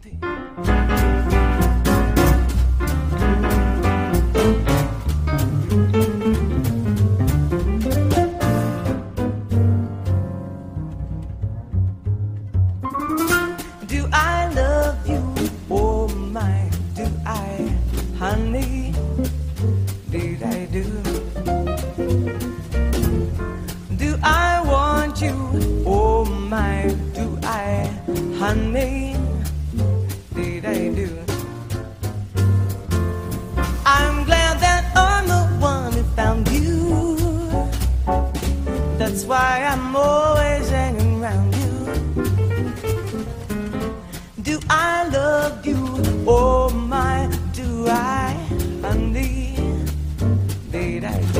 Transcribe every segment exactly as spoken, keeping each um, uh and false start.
happy. Do I love you? Oh my, do I, honey? Did I do? Do I want you? Oh my, do I, honey? Did I do? I'm glad that I'm the one who found you. That's why I'm always hanging around you. Do I love you? Oh my, do I, honey? Did I do?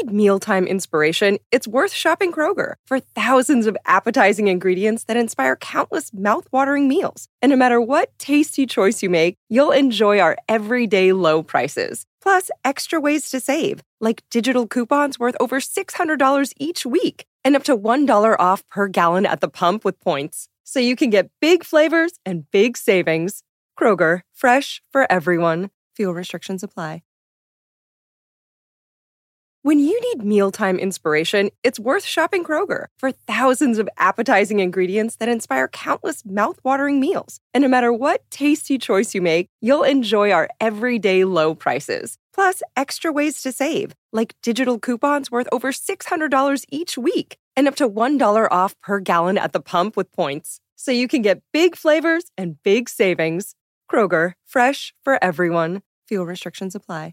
need mealtime inspiration, it's worth shopping Kroger for thousands of appetizing ingredients that inspire countless mouth-watering meals. And no matter what tasty choice you make, you'll enjoy our everyday low prices. Plus, extra ways to save, like digital coupons worth over six hundred dollars each week and up to one dollar off per gallon at the pump with points. So you can get big flavors and big savings. Kroger, fresh for everyone. Fuel restrictions apply. When you need mealtime inspiration, it's worth shopping Kroger for thousands of appetizing ingredients that inspire countless mouth-watering meals. And no matter what tasty choice you make, you'll enjoy our everyday low prices. Plus, extra ways to save, like digital coupons worth over six hundred dollars each week and up to one dollar off per gallon at the pump with points. So you can get big flavors and big savings. Kroger, fresh for everyone. Fuel restrictions apply.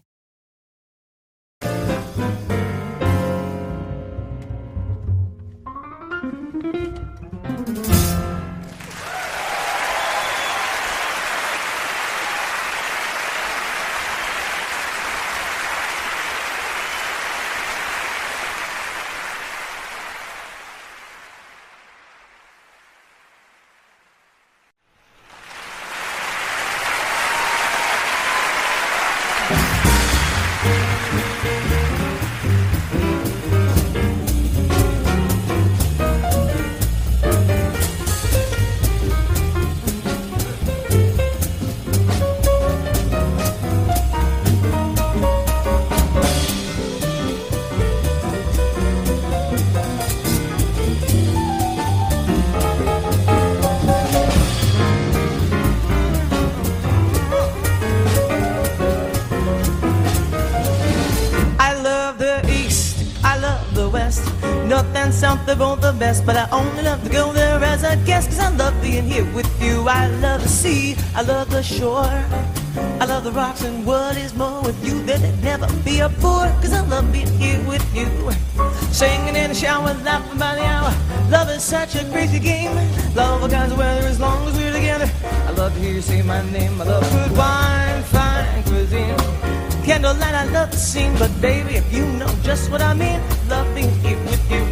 North and south, they're both the best, but I only love to go there as a guest, cause I love being here with you. I love the sea, I love the shore, I love the rocks, and what is more, with you there'd never be a bore, cause I love being here with you. Singing in the shower, laughing by the hour, love is such a crazy game. Love all kinds of weather as long as we're together. I love to hear you say my name. I love good wine, fine cuisine, candlelight, I love the scene. But baby, if you know just what I mean, love being here with you.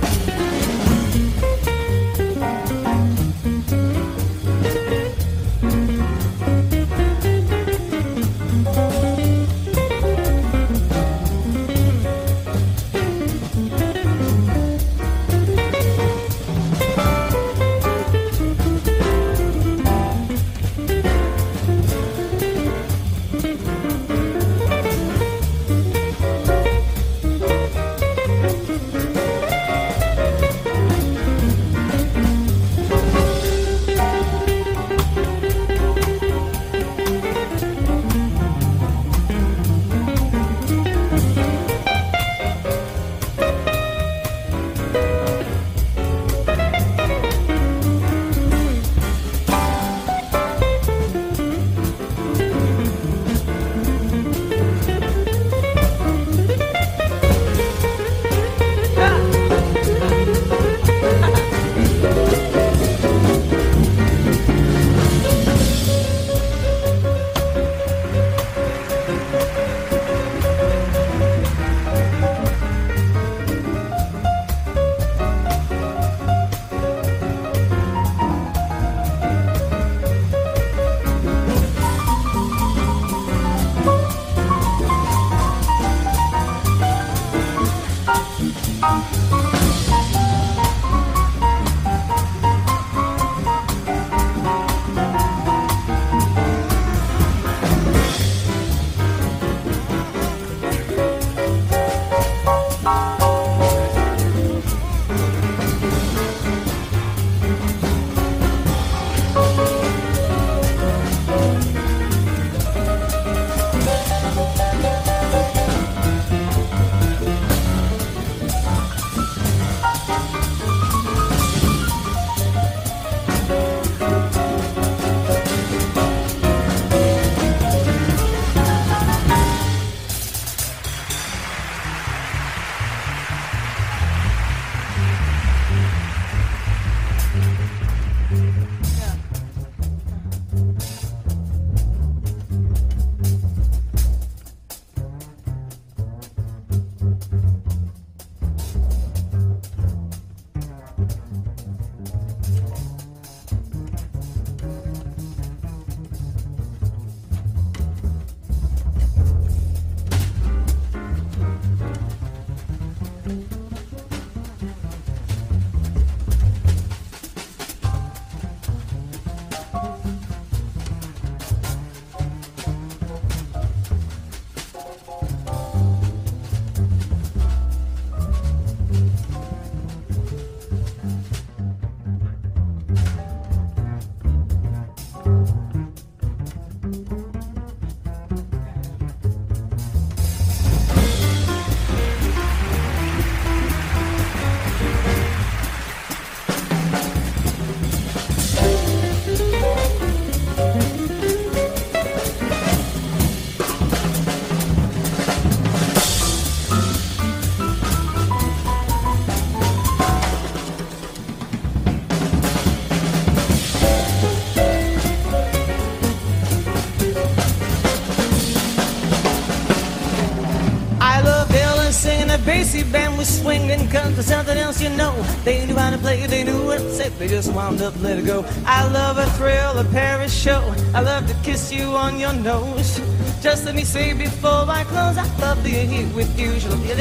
Dixie band was swinging, cause there's something else you know. They knew how to play it, they knew what to say, they just wound up, let it go. I love a thrill, a Paris show. I love to kiss you on your nose. Just let me say before I close, I love being here with you.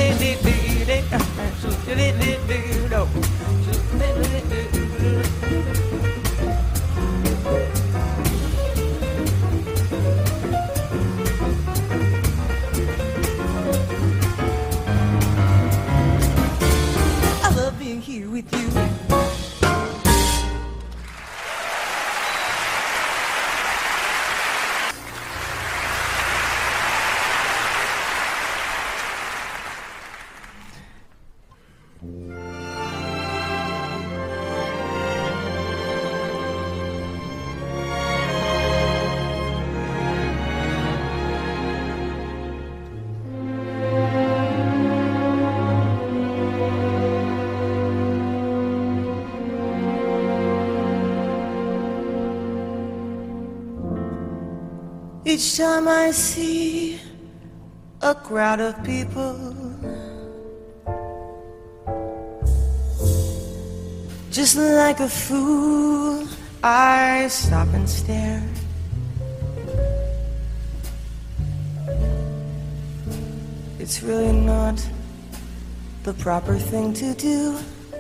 I love being here with you. Each time I see a crowd of people, just like a fool, I stop and stare. It's really not the proper thing to do.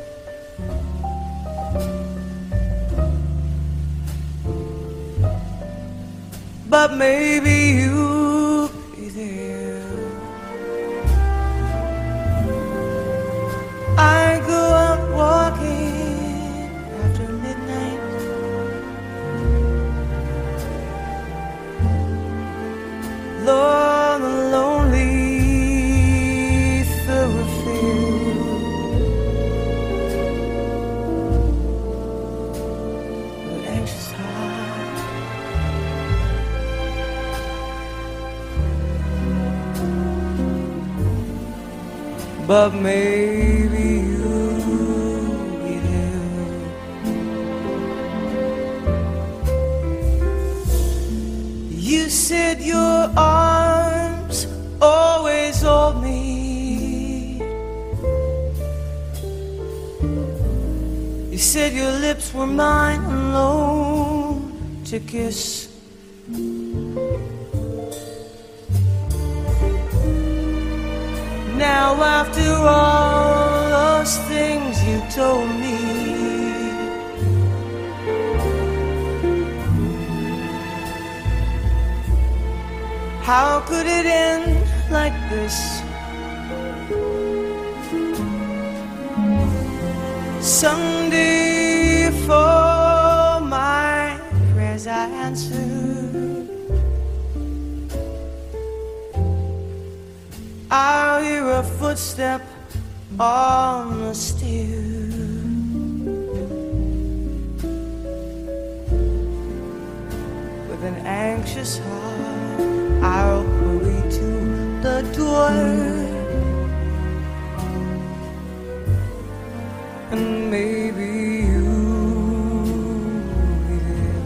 But maybe you'll be there. I go out walking after midnight, Lord, the lonely thoroughfare, an anxious heart. But maybe you'll be there. You said your arms always hold me. You said your lips were mine alone to kiss. Now after all those things you told me, how could it end like this? Someday for my prayers I answered, I'll hear a footstep on the stair. With an anxious heart, I'll hurry to the door. And maybe you'll be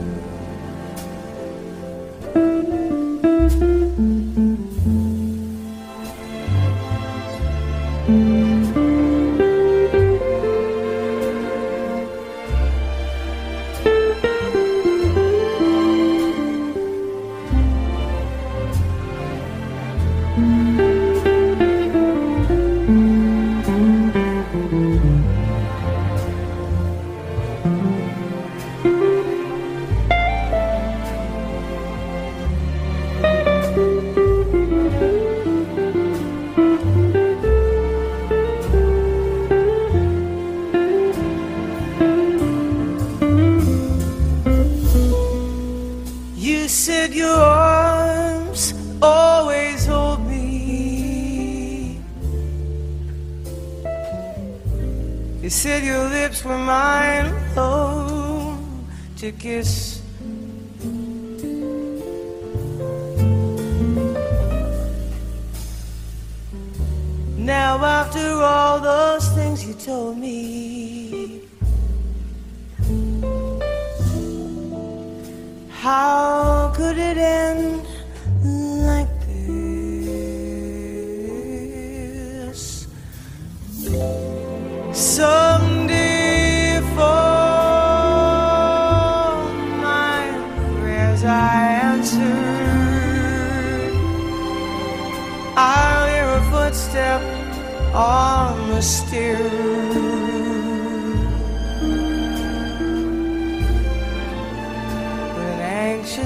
said your arms always hold me. You said your lips were mine alone to kiss. Now after all those things you told me, how could it end like this?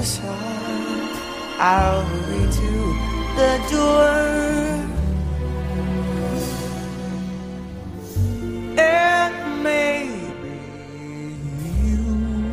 this heart, I'll hurry to the door. And maybe you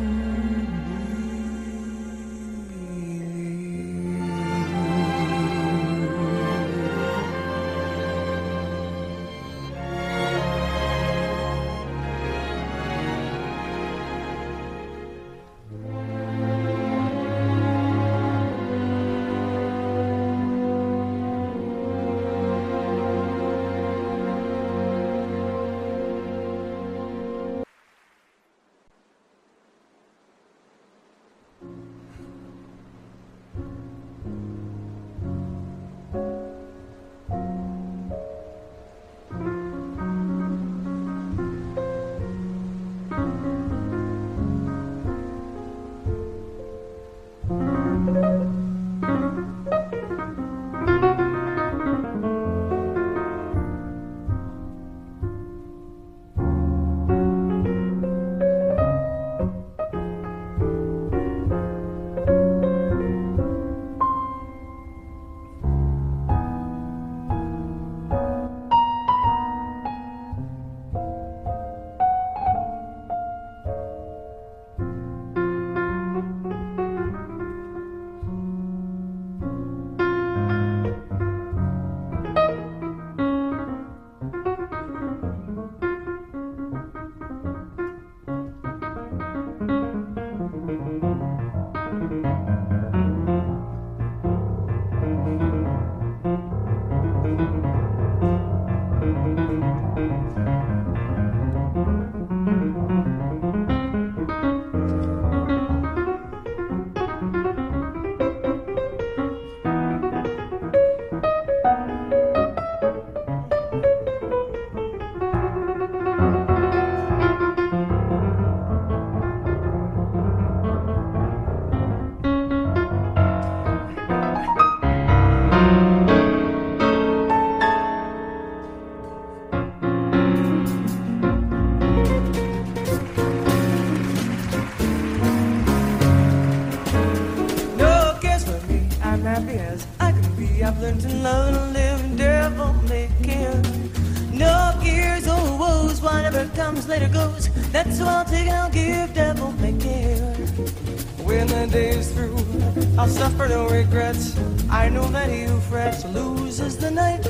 later goes, that's who I'll take and I'll give, devil may care. When the day is through, I'll suffer no regrets. I know that he who frets loses the night.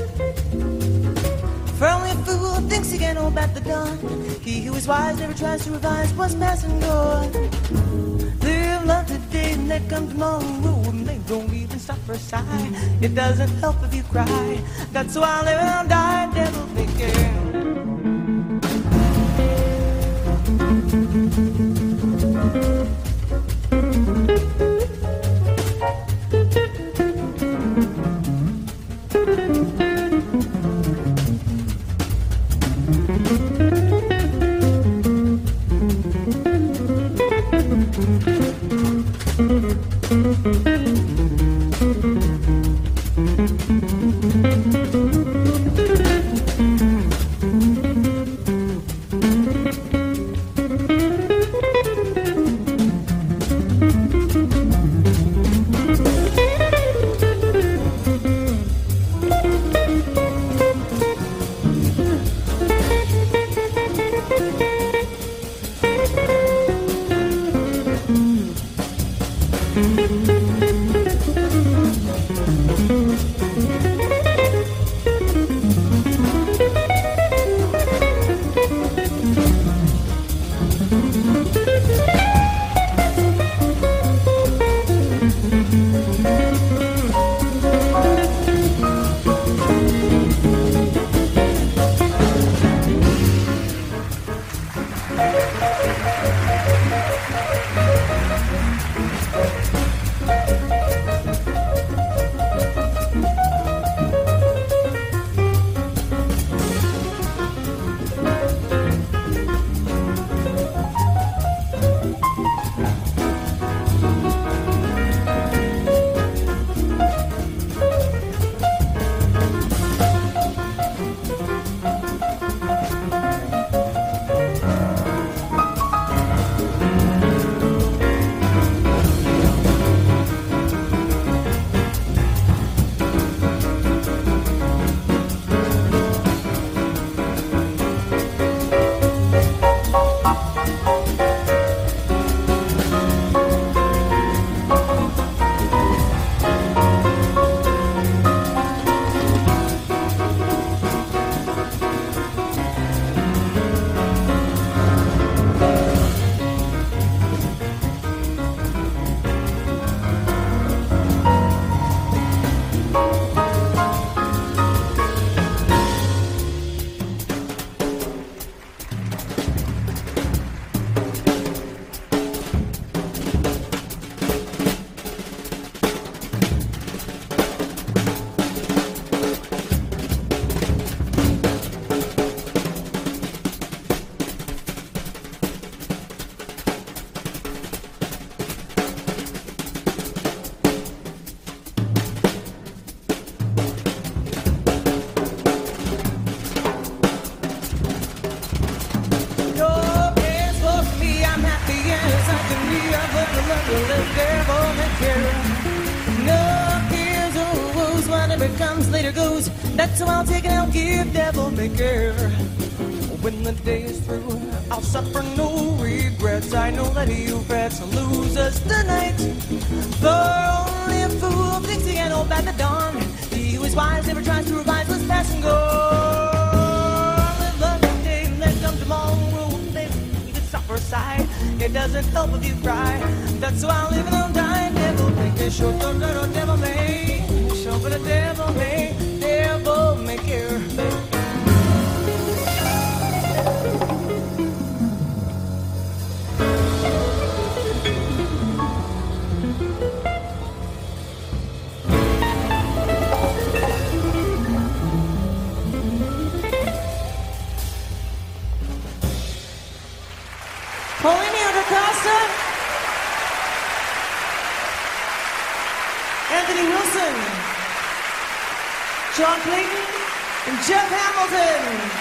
For only a fool thinks he can hold back the dawn. He who is wise never tries to revise what's past and gone. Live love today and let come tomorrow, and they don't even stop for a sigh. It doesn't help if you cry. That's why I'll live and I'll die, devil may care. That's why I'll take and I'll give, devil may care. When the day is through, I'll suffer no regrets. I know that he who frets loses the night. For only a fool thinks he can hold back the dawn. He who is wise never tries to revise what's past and gone. Live love today and then come tomorrow. Then you can stop for a sigh. It doesn't help if you cry. That's why I'll live and I'll die. Devil may care, sure, no, no, devil may. Sure, but the devil may, devil may care. Paulini Undercosta, Anthony Wilson, John Clayton, and Jeff Hamilton.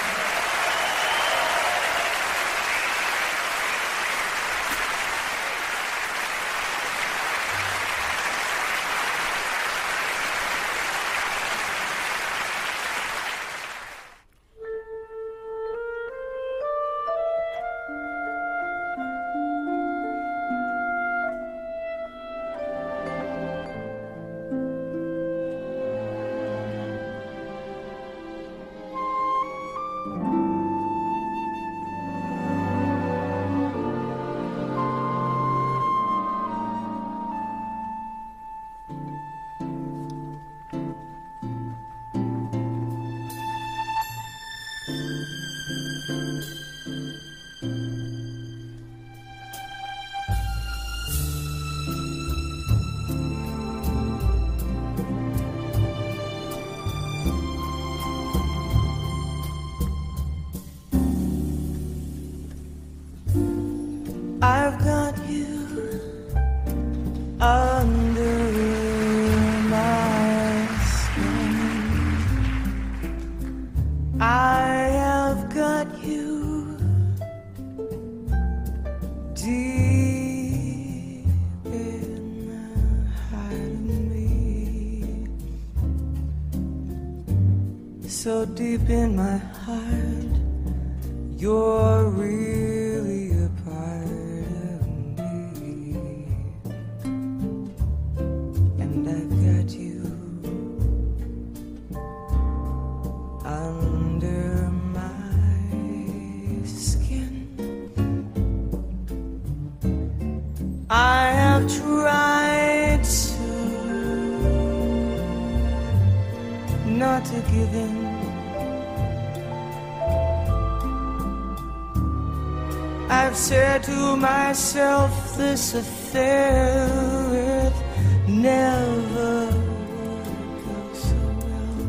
I've got you under my skin. I have got you deep in the heart of me. So deep in my heart, you're really a part. I have tried to not to give in. I've said to myself this affair, it never would go so well.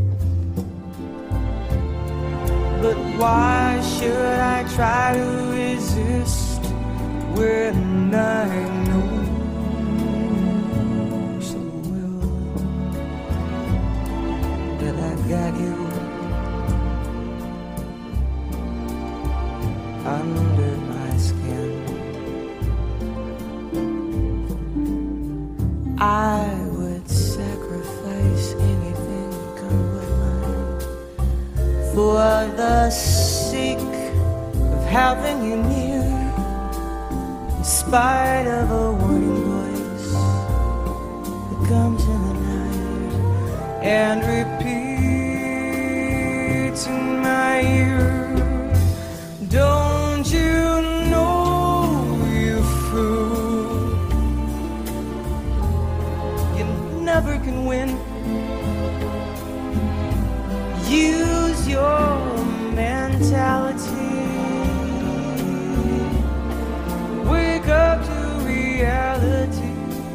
But why should I try to resist when I know so well that I've got you under my skin? I would sacrifice anything, come what might, for the sake of having you near. In spite of a warning voice that comes in the night and repeats in my ear, don't you know, you fool, you never can win. Use your mentality. Wake up to reality.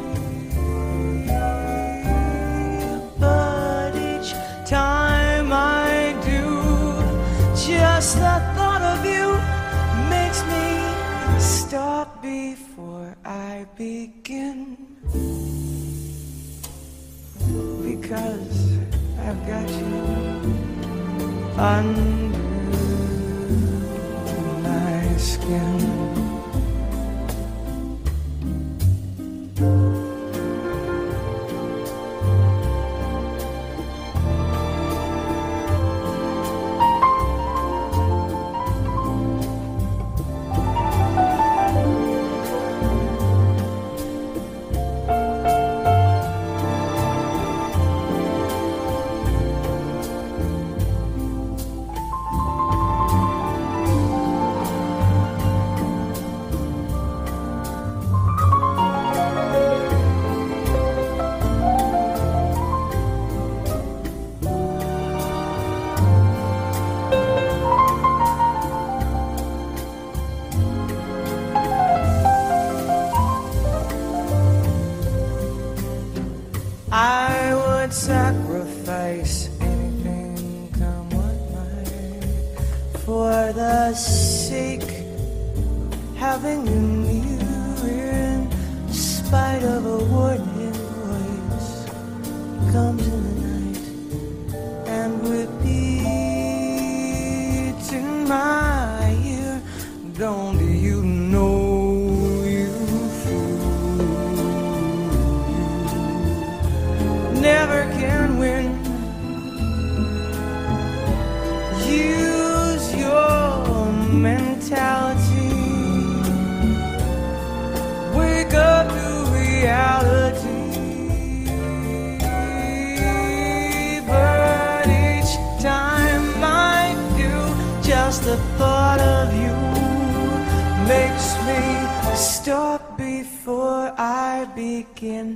But each time I do, just the thought of you makes me stop before I begin. Because I've got you under my skin. bringing you in spite of a warning voice comes in the night and repeats in my ear, don't you know you fool, you never can win. Use your mentality, wake up to reality. But each time I do, just the thought of you makes me stop before I begin.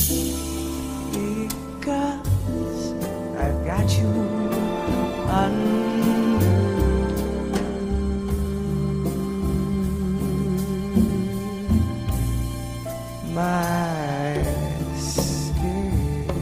Because I've got you under my skin.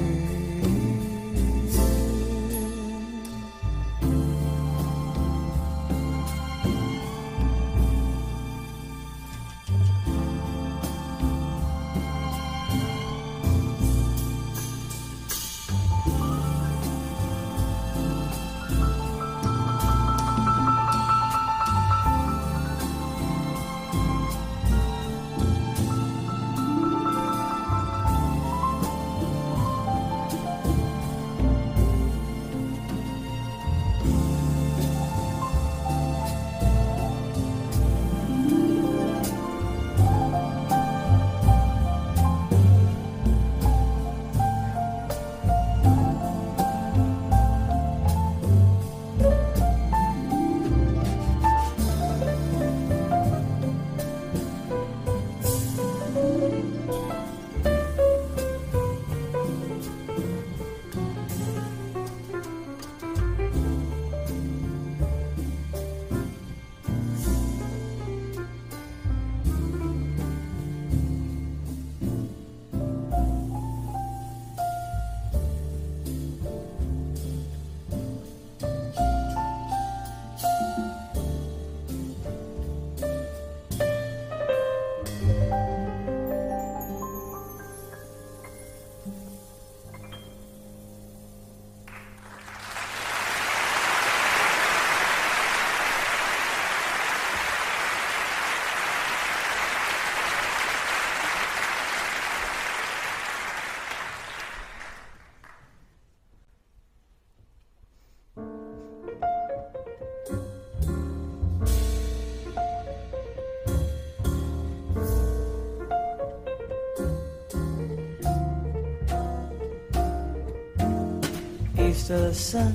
East of the sun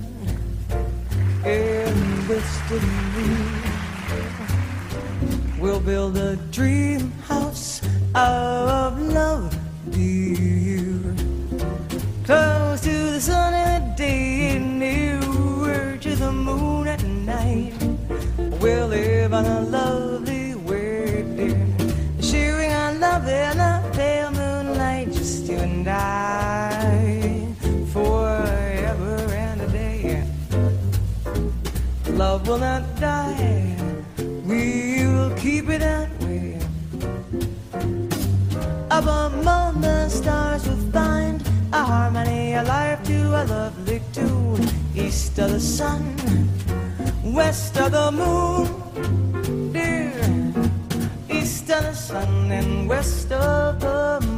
and west of the moon, we'll build a dream house of love, dear, close to the sun in the day and nearer to the moon at night. We'll live on a lovely way, dear, sharing our love in the pale moonlight, just you and I, forever and a day. Love will not die, we will keep it that way. Up among the stars we'll find a harmony, a life to a lovely tune. East of the sun, west of the moon, dear. East of the sun and west of the moon.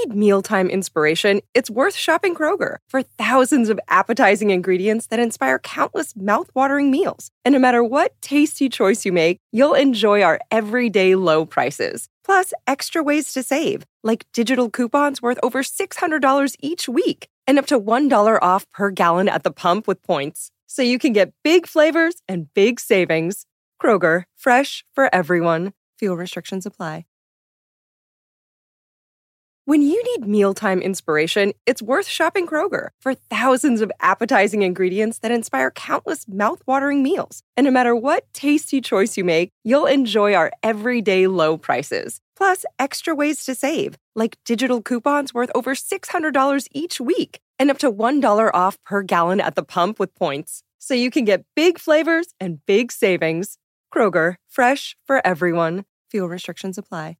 need mealtime inspiration, it's worth shopping Kroger. For thousands of appetizing ingredients that inspire countless mouth-watering meals. And no matter what tasty choice you make, you'll enjoy our everyday low prices. Plus, extra ways to save, like digital coupons worth over six hundred dollars each week and up to one dollar off per gallon at the pump with points. So you can get big flavors and big savings. Kroger, fresh for everyone. Fuel restrictions apply. When you need mealtime inspiration, it's worth shopping Kroger. For thousands of appetizing ingredients that inspire countless mouth-watering meals. And no matter what tasty choice you make, you'll enjoy our everyday low prices. Plus, extra ways to save, like digital coupons worth over six hundred dollars each week and up to one dollar off per gallon at the pump with points. So you can get big flavors and big savings. Kroger, fresh for everyone. Fuel restrictions apply.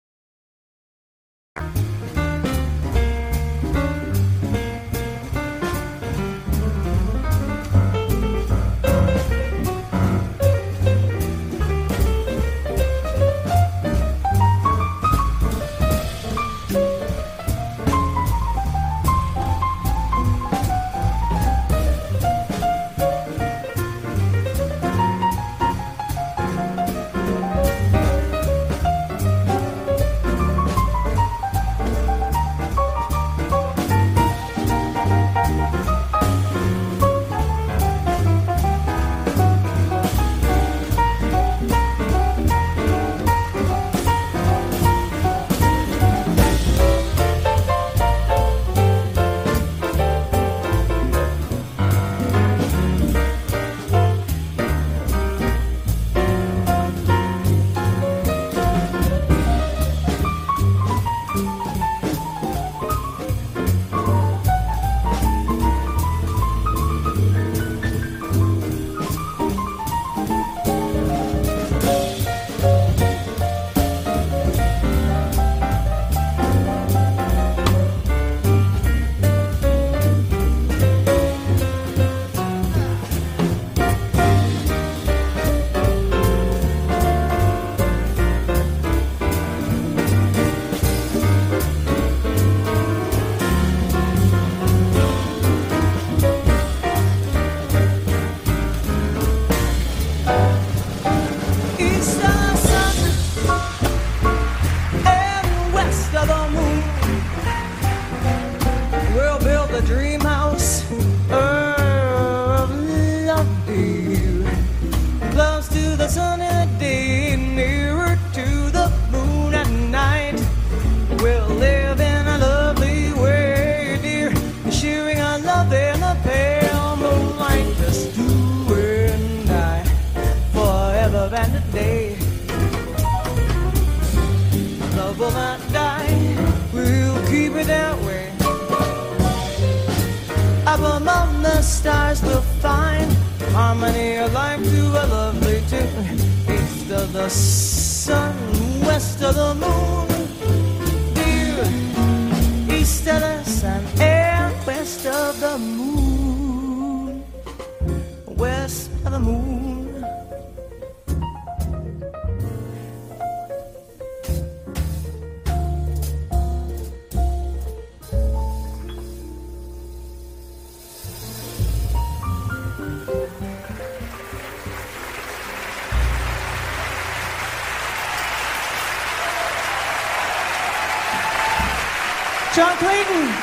John Clayton.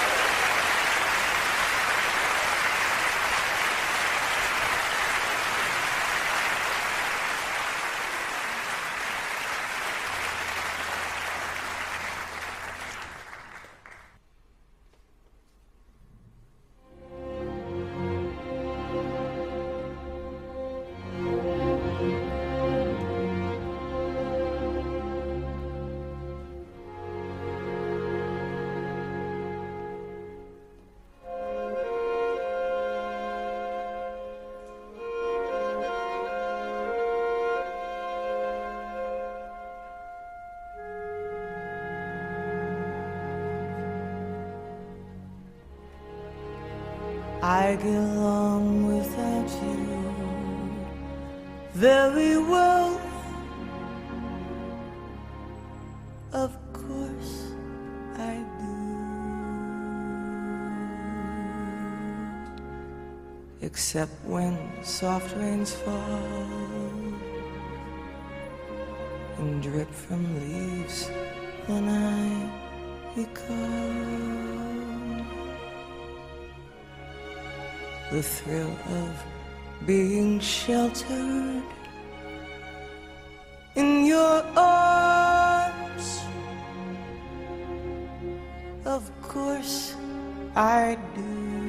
I get along without you very well. Of course I do. except when soft rains fall and drip from leaves when I recall the thrill of being sheltered in your arms. Of course I do.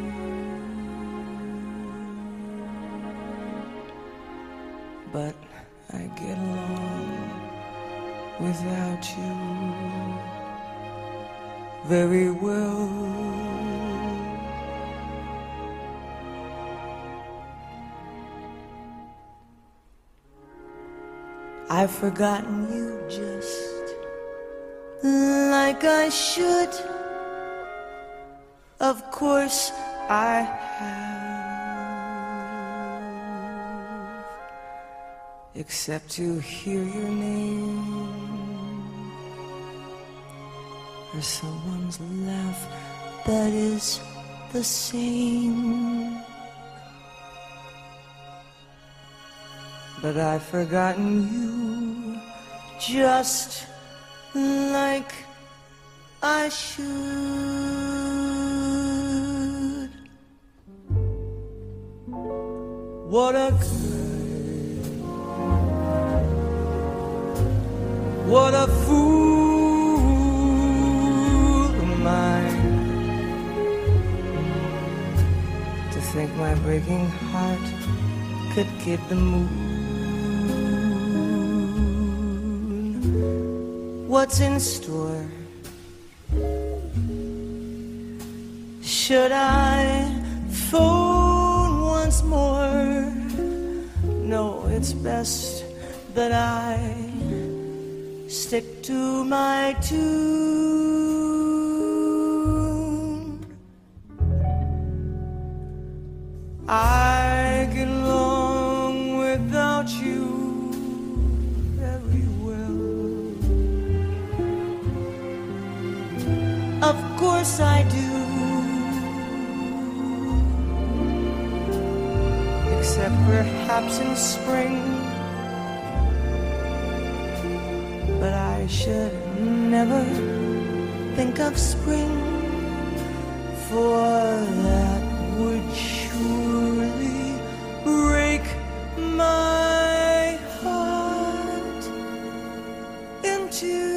But I get along without you very well. I've forgotten you just like I should. Of course I have, except to hear your name or someone's laugh that is the same. But I've forgotten you just like I should. What a good, what a fool am I to think my breaking heart could get the moon. What's in store? Should I phone once more? No, it's best that I stick to my tune. I get along without you very well. Of course I do. Except perhaps in spring. But I should never think of spring, for that would surely break my heart in two.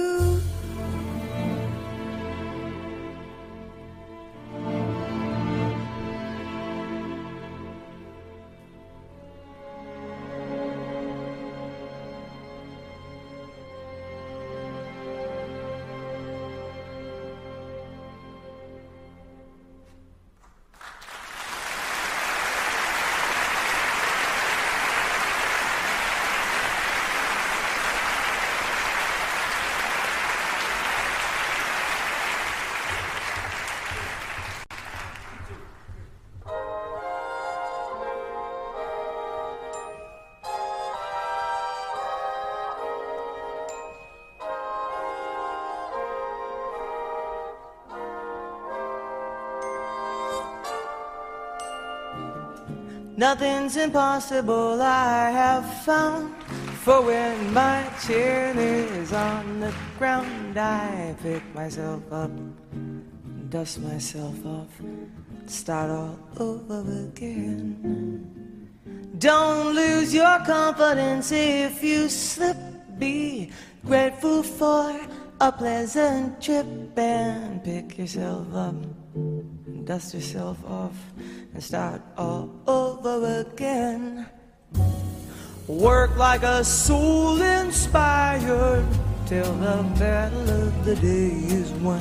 Nothing's impossible, I have found. For when my chin is on the ground, I pick myself up, dust myself off, start all over again. Don't lose your confidence if you slip. Be grateful for a pleasant trip and pick yourself up, dust yourself off, and start all over again. Work like a soul inspired till the battle of the day is won.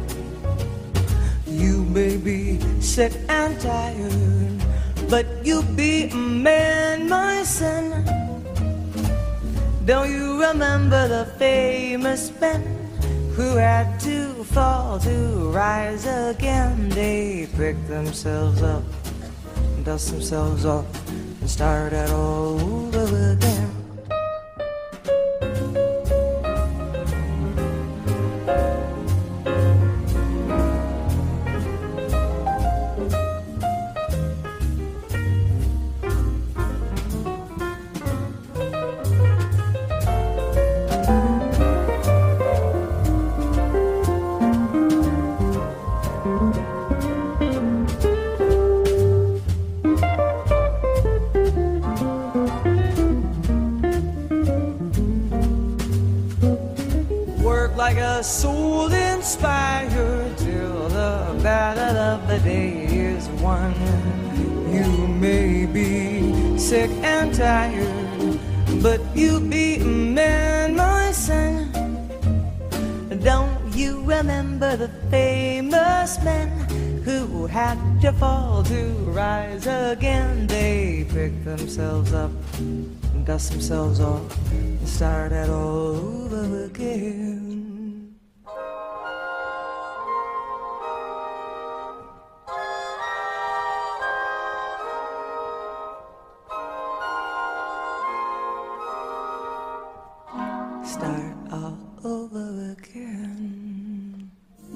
You may be sick and tired, but you be a man, my son. Don't you remember the famous men who had to fall to rise again? They picked themselves up, dust themselves off, and start at all over again. like a soul inspired till the battle of the day is won. You may be sick and tired, but you be a man, my son. Don't you remember the famous men who had to fall to rise again? They picked themselves up, dust themselves off, and started all over again. Start all over again.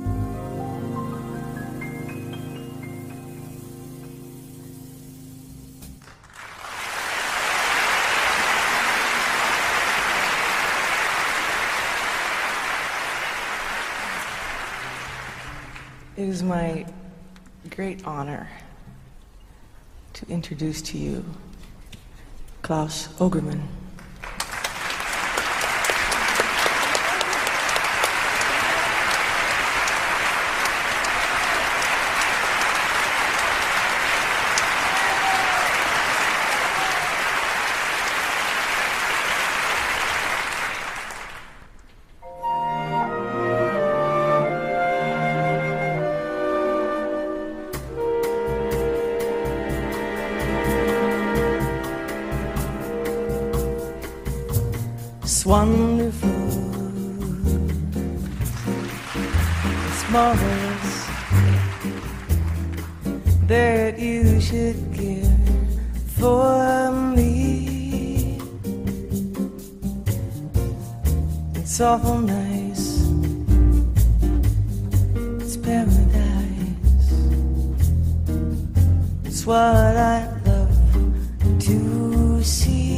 It is my great honor to introduce to you Klaus Ogerman. It's wonderful, it's marvelous that you should care for me. It's awful nice, it's paradise. It's what I love to see.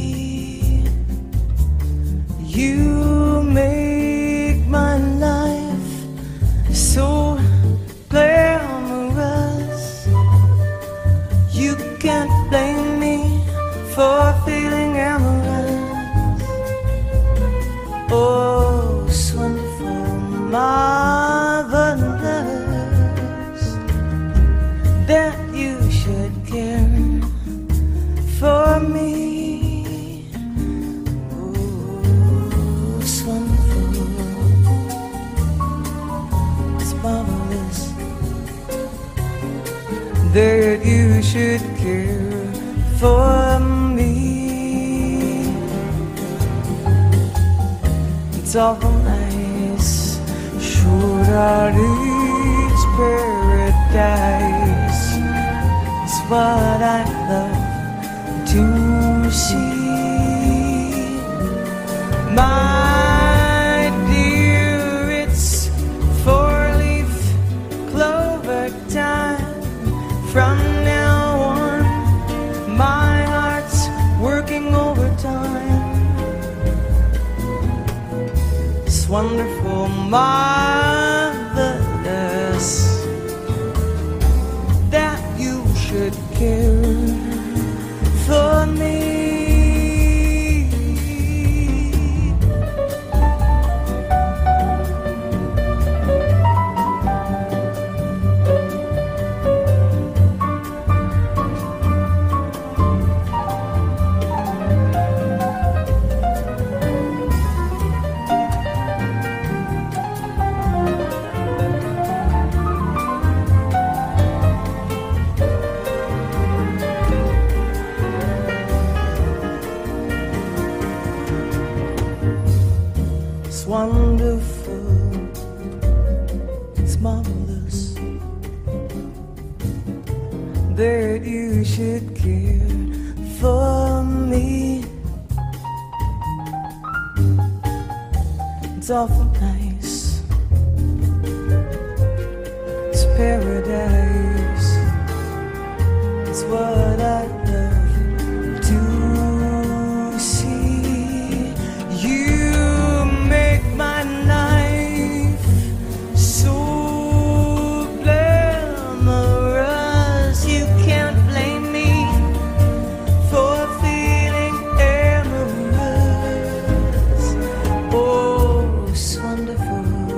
You make my life so glamorous. You can't blame me for feeling amorous. Oh, it's wonderful, marvelous that you should care for me. That you should care for me. It's awful nice, sure that it's paradise. It's what I love to see. My dear, it's four-leaf clover time. From now on, my heart's working overtime. It's wonderful, marvelous that you should care for me. It's wonderful, it's marvelous that you should care for me. It's awful nice, it's paradise. It's what I love to see. You make my life so glamorous. You can't blame me for feeling amorous. Oh, it's wonderful,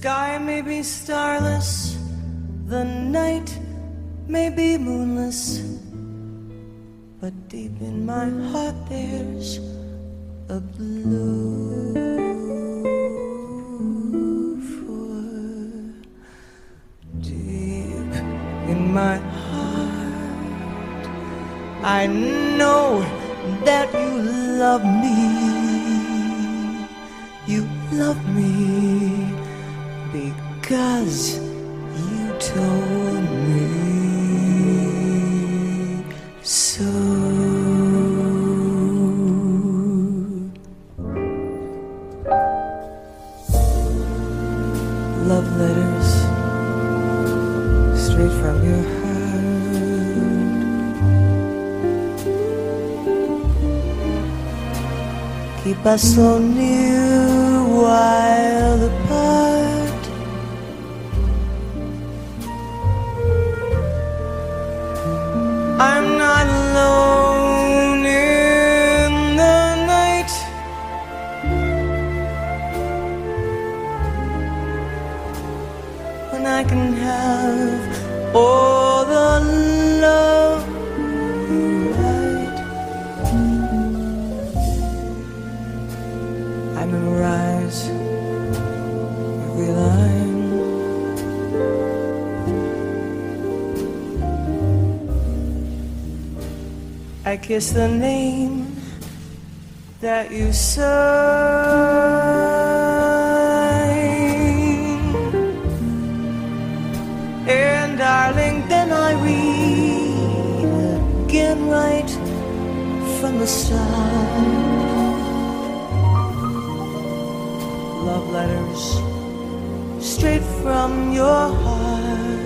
sky may be starless, the night may be moonless, but deep in my heart there's a blue for deep in my heart. I know that you love me. You love me because you told me so. Love letters straight from your heart. Keep us so near while apart. I'm not alone in the night. When I can have all the love you write. I memorize every line. I kiss the name that you sign, and darling, then I read again right from the start. Love letters straight from your heart.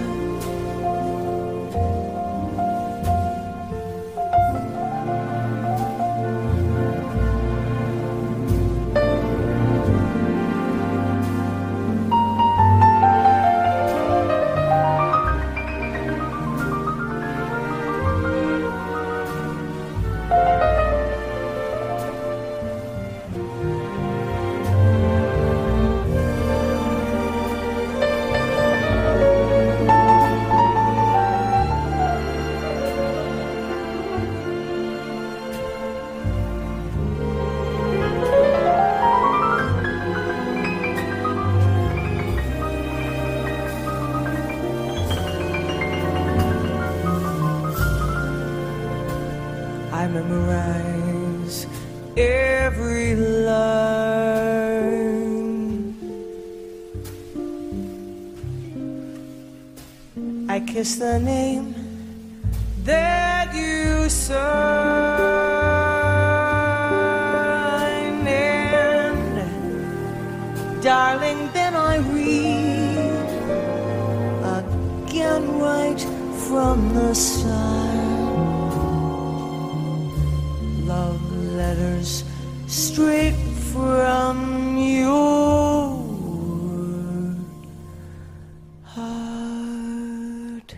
I memorize every line. I kiss the name that you sign, and darling, then I read again right from the start. Love letters straight from your heart.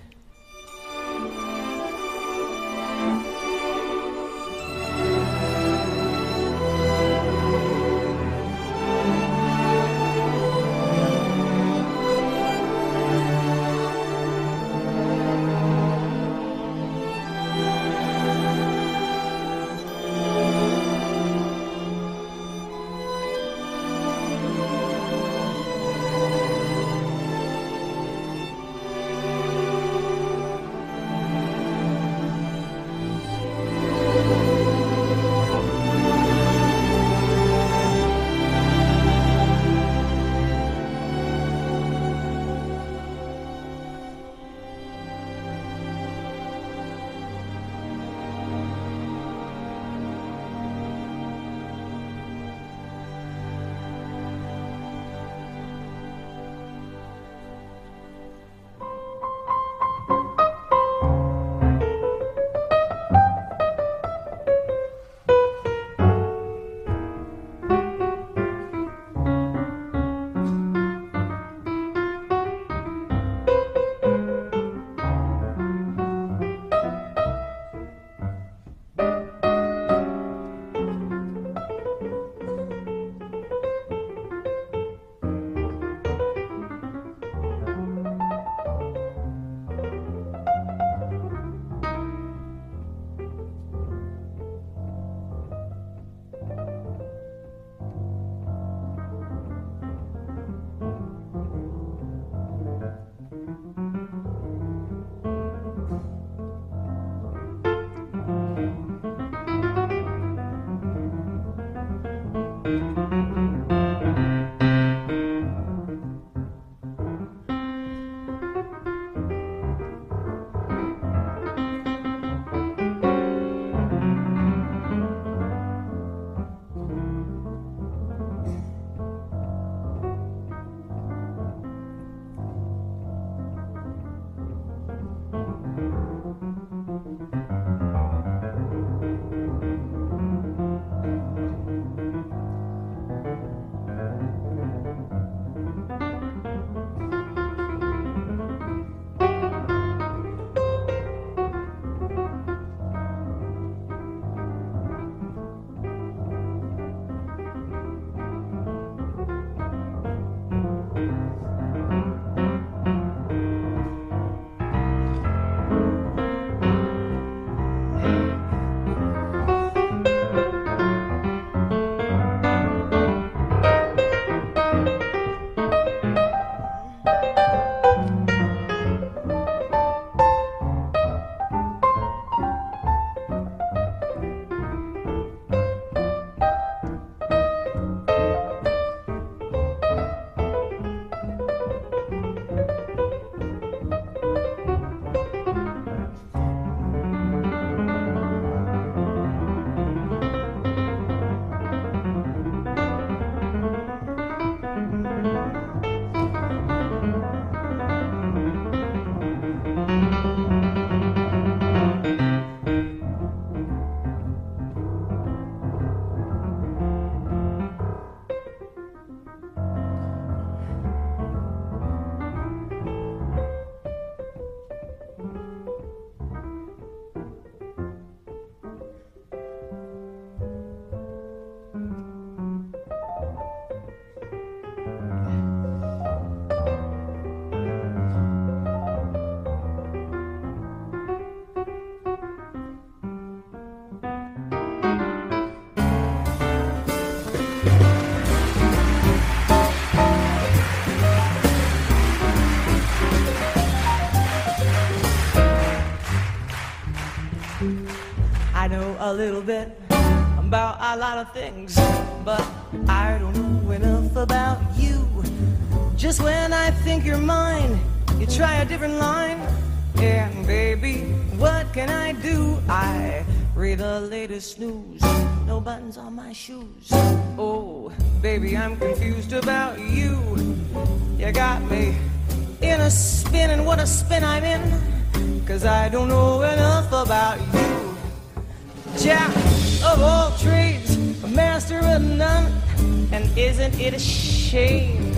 bit about a lot of things, but I don't know enough about you. Just when I think you're mine, you try a different line. And baby, what can I do? I read the latest news, no buttons on my shoes. Oh, baby, I'm confused about you. You got me in a spin, and what a spin I'm in, 'cause I don't know enough about you. Jack of all trades, a master of none, and isn't it a shame?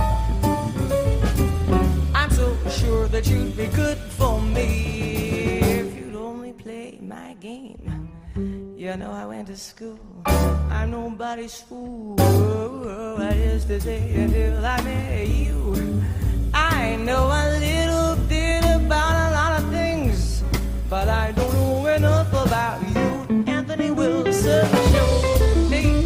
I'm so sure that you'd be good for me if you'd only play my game. You know I went to school, I'm nobody's fool. I used to say until I met you, I know a little bit about a lot of things, but I don't know enough about you. Anthony Wilson Show. Hey.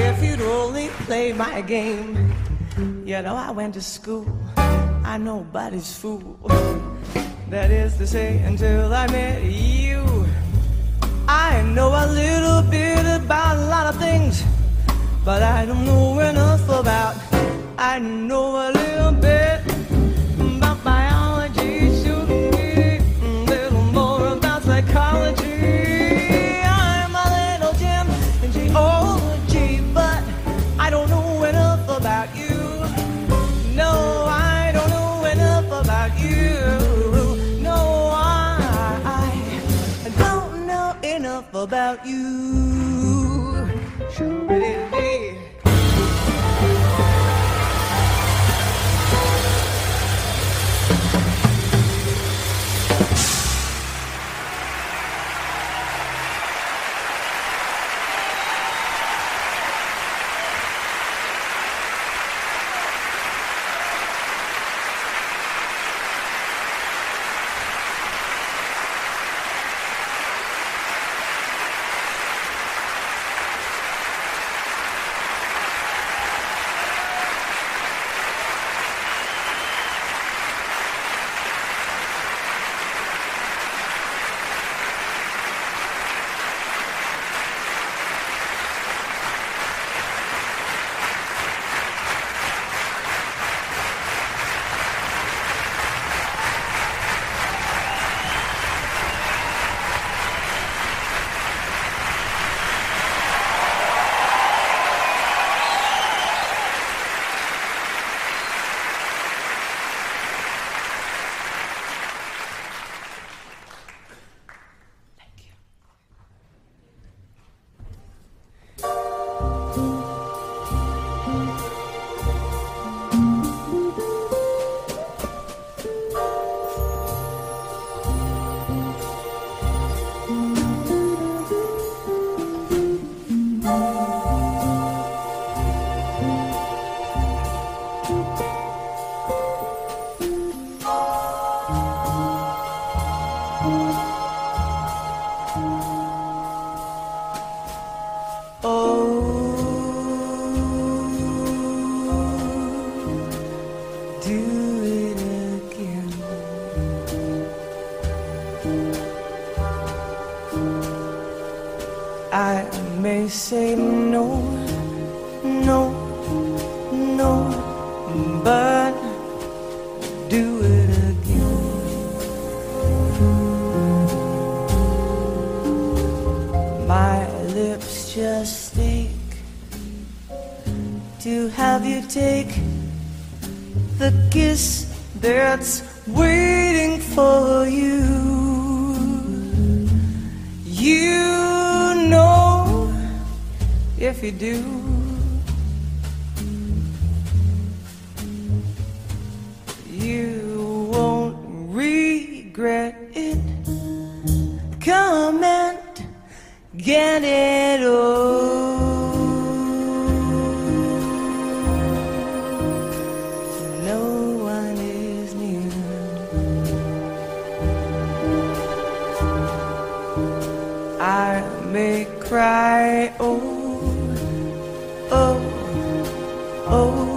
if you'd only play my game. You know I went to school, I'm nobody's fool. That is to say, until I met you. I know a little bit about a lot of things, but I don't know enough about. I know a little bit about biology, shouldn't be a little more about psychology. I'm a little gem in geology, but I don't know enough about you. No, I don't know enough about you. No, I, I don't know enough about you. Sure it is. I may say no, no, no, but do it again. My lips just ache to have you take the kiss that's waiting for you. You know, if you do, you won't regret it. Come and get it all. No one is near. I may cry, oh, oh, oh,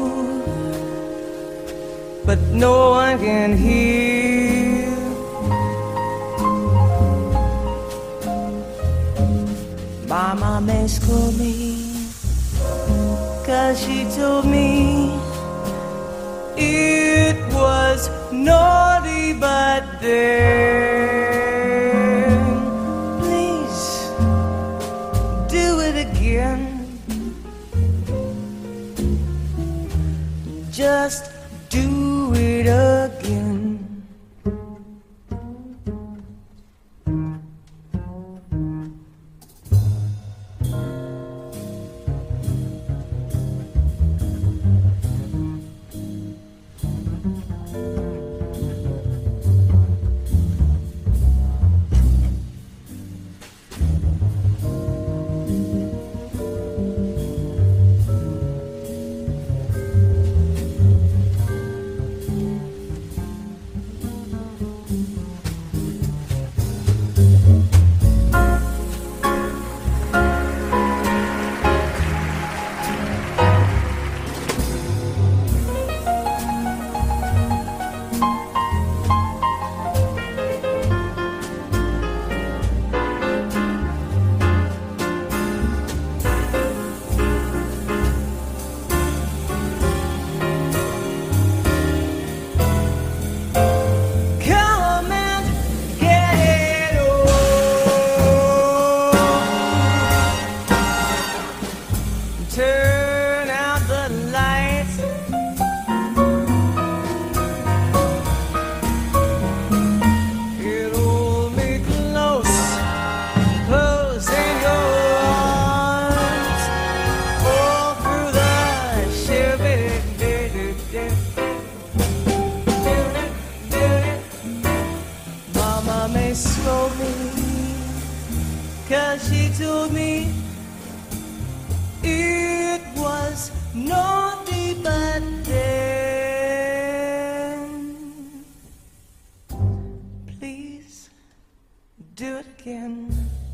but no one can hear. Mama may scold me, 'cause she told me it was naughty, but then please do it again. Just do it again. He told me it was naughty, but then please do it again.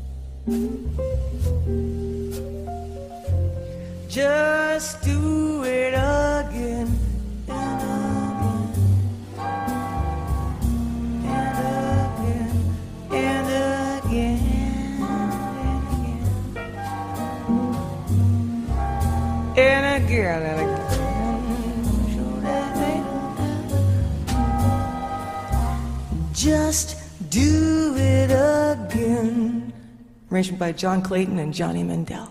Just do it again and again and again and again and again and again. Just do it again. Arrangement by John Clayton and Johnny Mandel.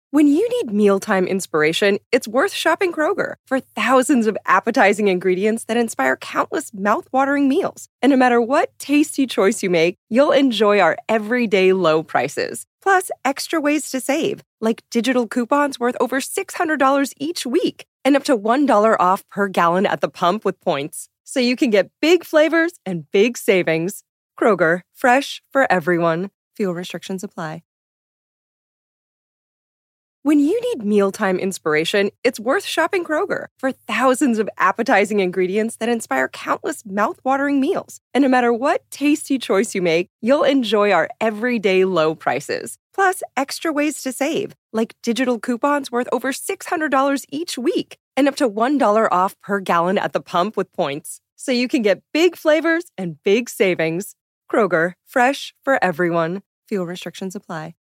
When you need mealtime inspiration, it's worth shopping Kroger for thousands of appetizing ingredients that inspire countless mouth-watering meals. And no matter what tasty choice you make, you'll enjoy our everyday low prices. Plus, extra ways to save, like digital coupons worth over six hundred dollars each week and up to one dollar off per gallon at the pump with points. So you can get big flavors and big savings. Kroger, fresh for everyone. Fuel restrictions apply. When you need mealtime inspiration, it's worth shopping Kroger for thousands of appetizing ingredients that inspire countless mouth-watering meals. And no matter what tasty choice you make, you'll enjoy our everyday low prices. Plus, extra ways to save, like digital coupons worth over six hundred dollars each week and up to one dollar off per gallon at the pump with points. So you can get big flavors and big savings. Kroger, fresh for everyone. Fuel restrictions apply.